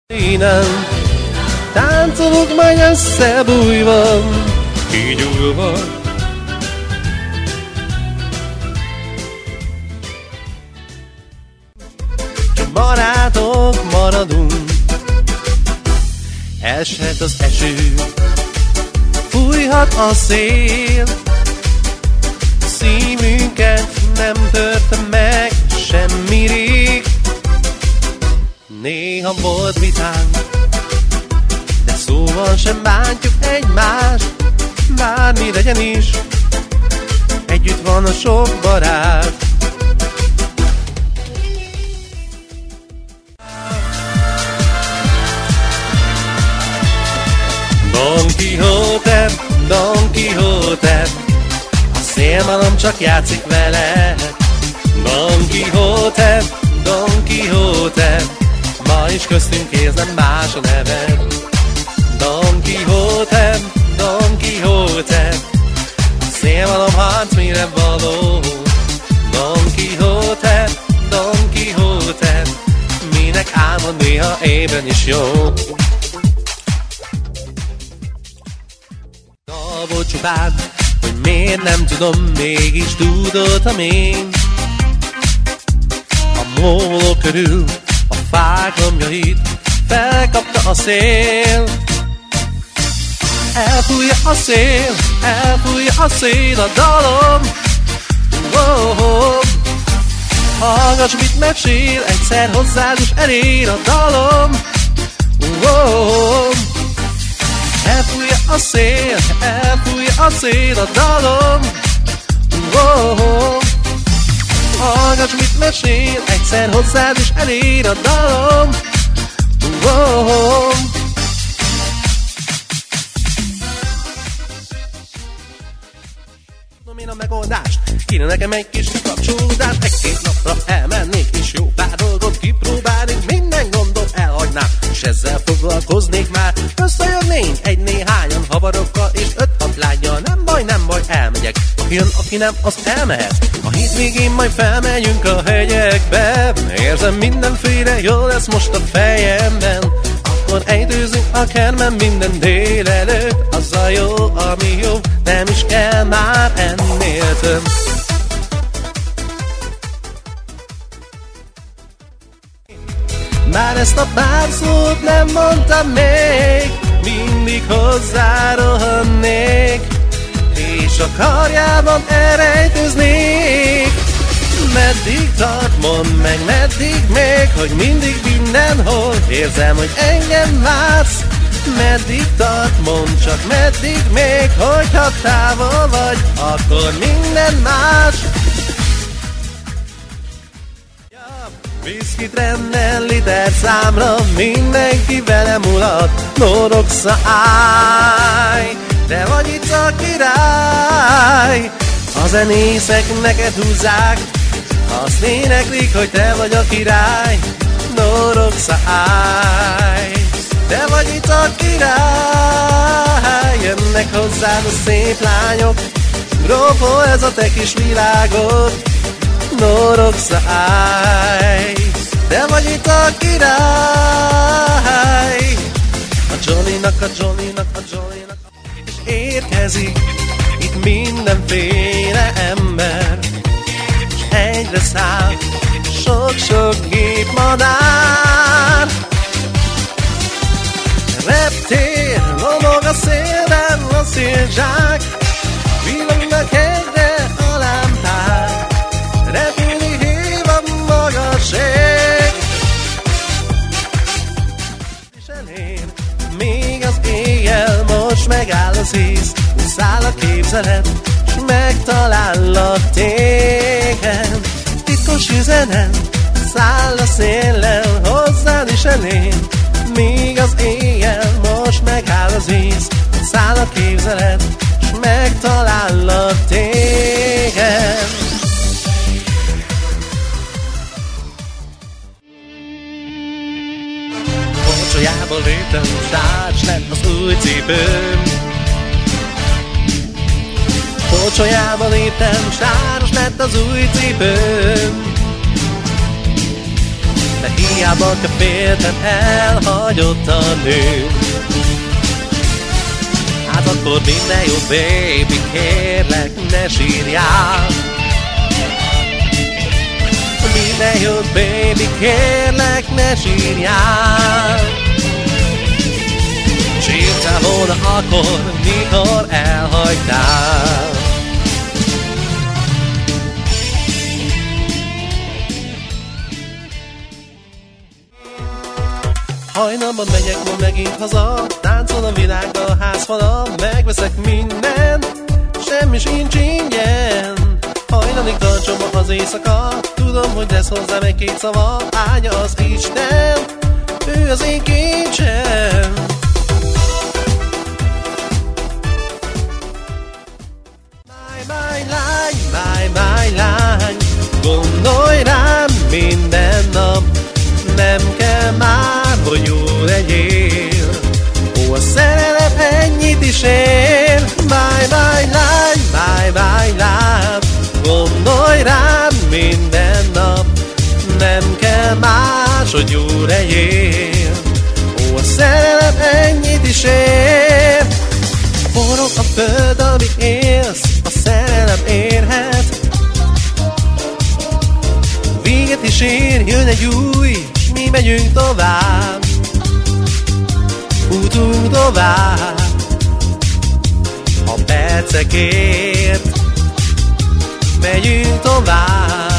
Innen táncolok majd összebújva, kígyulva. Csak barátok maradunk, eshet az eső, fújhat a szél. Szívünket nem törte meg semmi rég. Néha volt vitánk, de szóval sem bántjuk egymást. Bármi legyen is, együtt van a sok barát. Don Quixote, Don Quixote, a szélmalom csak játszik vele. Don Quixote, Don Quixote, ma is köztünk érzem más a neved. Don Quixote, Don Quixote, a szélmalom harc mire való. Don Quixote, Don Quixote, minek álmod néha ében is jó. Volt csupán, hogy miért nem tudom, mégis tudottam én. A móló körül a fák lombjait felkapta a szél. Elfújja a szél, elfújja a szél a dalom. Hallgass, mit mesél, egyszer hozzád is elér a dalom. Elfújja a szél, elfújja a szél a dalom. Hallgass, mit mesél, egyszer hozzád is elér a dalom. Tudom én a megoldást, kéne nekem egy kis kikapcsolódást. Egy-két napra elmennék és jó pár dolgot kipróbálnék. Minden gondot elhagynám, és ezzel foglalkoznék már. Összejönnénk egy néhányan havarokkal és 5-6 lánnyal. Nem baj, elmegyek. Aki jön, aki nem, az elmehet. A hétvégén majd felmegyünk a hegyekbe. Érzem, mindenféle jó lesz most a fejemben. Akkor ejtőzünk a kertben minden délelőtt. Az a jó, ami jó, nem is kell már ennél több. Már ezt a pár szót nem mondtam még, mindig hozzárohannék, és a karjában elrejtőznék. Meddig tart, mondd meg, meddig még, hogy mindig mindenhol érzem, hogy engem vársz. Meddig tart, mondd csak, meddig még, hogyha távol vagy, akkor minden más. Viszkit rendel liter számra, mindenki velem mulat, Noroxa állj, te vagy itt a király. A zenészek neked húzzák, azt éneklik, hogy te vagy a király. Noroxa állj, te vagy itt a király. Jönnek hozzád a szép lányok, grófol ez a te kis világod. Noroxa állj, te vagy itt a király. A Johnnynak, a Johnnynak, a Johnnynak. És érkezik itt mindenféle ember, és egyre száll sok-sok gépmadár. Reptér, lomog a szélben a szélzsák, villognak egyre a lámpák. Repülni hív a magaség, és elér még az éjjel, most megáll az ész. Száll a képzelet, s megtalállak téged. Titkos üzenet, száll a széllel, hozzád is elér. Még az éjjel, most megáll az ész. Száll a képzelet, s megtalállak téged. Pocsolyába léptem, társ lett az új cipőm. Pocsolyába léptem, sáros lett az új cipőm. de hiába te félted, elhagyott a nő. Hát akkor minden jó, baby, kérlek, ne sírjál. Minden jó, baby, kérlek, ne sírjál. Sírtál volna akkor, mikor elhagytál. Hajnalban megyek ma megint haza, táncol a világ a házfala, megveszek mindent, semmi sincs ingyen. Hajnalig tartsom az éjszaka, tudom, hogy lesz hozzám egy-két szava, áldja az Isten, ő az én kincsem. My lány, gondolj rám minden nap, nem kell már, hogy jó legyél. Ó, a szerelem ennyit is ér. My lány, gondolj rám minden nap, nem kell más, hogy jó legyél. Ó, a szerelem ennyit is ér. Forog a föld, ami élsz, a szerelem érhet. Véget is ér, jön egy új, s mi megyünk tovább. Futunk tovább a percekért, megyünk tovább.